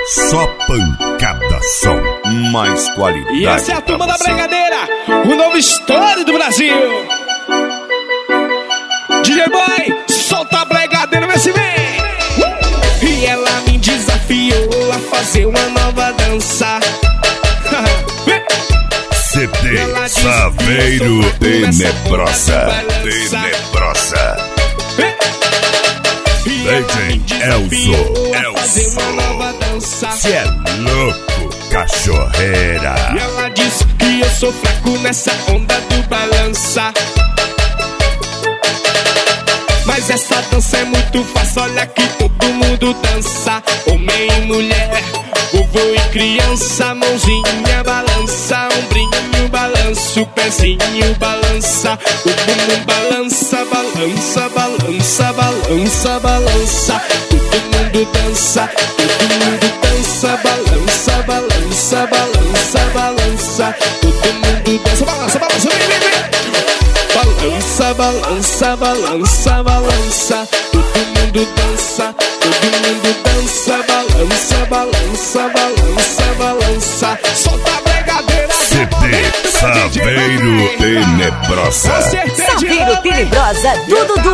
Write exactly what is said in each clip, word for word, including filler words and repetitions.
Só pancada som, mais qualidade. E essa é a turma da Bregadeira, o novo estouro do Brasil. D J Boy, solta a bregadeira, vê se vem. E ela me desafiou a fazer uma nova dança. C D Saveiro Tenebrosa, Tenebrosa. D J Elzo, Elzo. Cê é louco, cachorreira. E ela disse que eu sou fraco nessa onda do balança. Mas essa dança é muito fácil, olha que todo mundo dança. Homem e mulher, vovô e criança. Mãozinha balança, ombrinho balança, o pezinho balança, o bumbum balança, balança, balança, balança, balança. Todo mundo dança, todo mundo dança, balança, balança, balança, balança. Todo mundo dança, balança, balança, vem, vem, vem. Balança, balança, balança, balança. Todo mundo dança, todo mundo dança. Balança, balança, balança, balança. Solta a bregadeira. C D Saveiro Tenebrosa. Saveiro Tenebrosa do Dudu.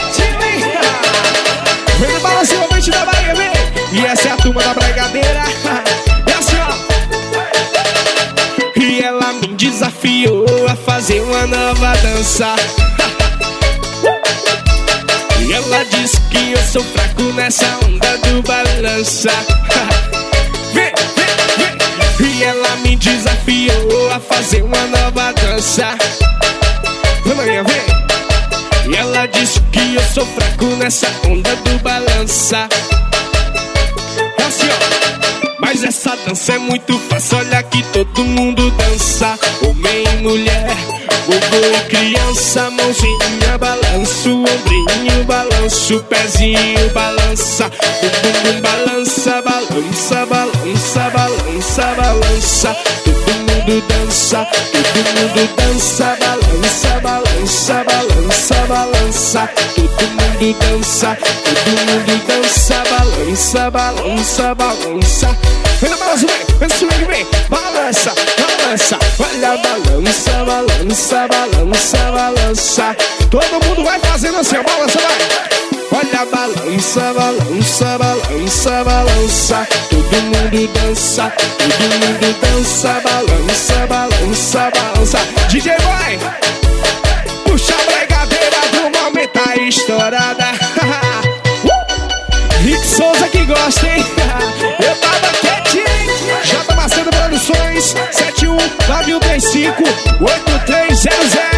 Vem no balanço envolvente da Bahia, vem. E essa é a turma da bregadeira. E assim, ó. E ela me desafiou a fazer uma nova dança. E ela disse que eu sou fraco nessa onda do balança. Vem, vem, vem. E ela me desafiou a fazer uma nova dança. Vem, Maria, vem. E ela disse que eu sou fraco nessa onda do balança. É assim, ó. Mas essa dança é muito fácil, olha que todo mundo dança. Homem e mulher, vovô e criança. Mãozinha balança, o ombrinho balança, o pezinho balança, o bumbum balança, balança, balança, balança, balança. Todo mundo dança, todo mundo dança, balança, balança, balança, balança. Todo mundo dança, todo mundo dança, balança, balança, balança. Vem na balança, vem, vem no swing, vem. Balança, balança, olha, balança, balança, balança, balança. Todo mundo vai fazendo assim, ó, balança, vai. Olha, balança, balança, balança, balança. Todo mundo dança, todo mundo dança, balança, balança, balança. D J Boy, puxa a bregadeira do momento tá estourada. Rick Souza que gosta, hein? Eu tava quietinho. J Macedo Produções, sete um nove um três cinco oito três zero zero.